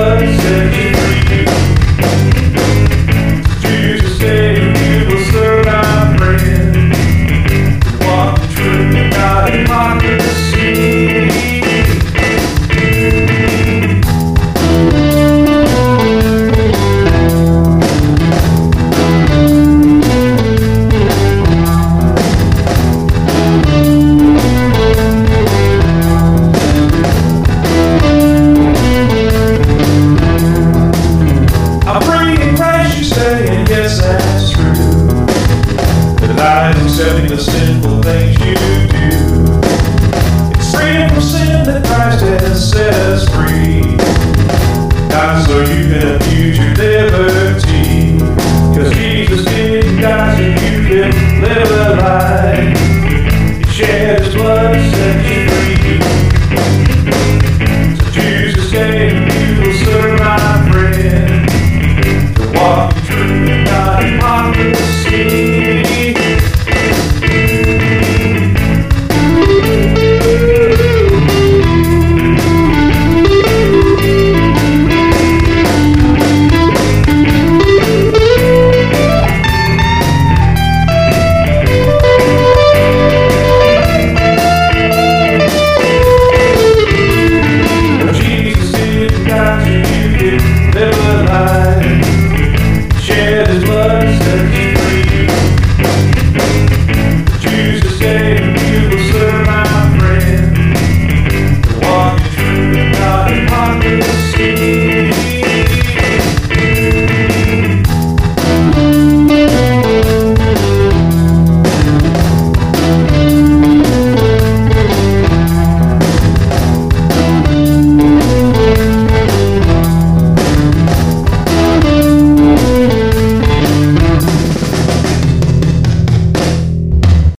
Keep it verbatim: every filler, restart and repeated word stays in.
blood set you free. Choose to stay and you will serve our friend. Walk the truth and not hypocrisy. Accepting the sinful things you do. It's freedom from sin that Christ has set us free. Not so you can abuse your liberty, 'cause Jesus didn't die so you can live a life. He shed his blood.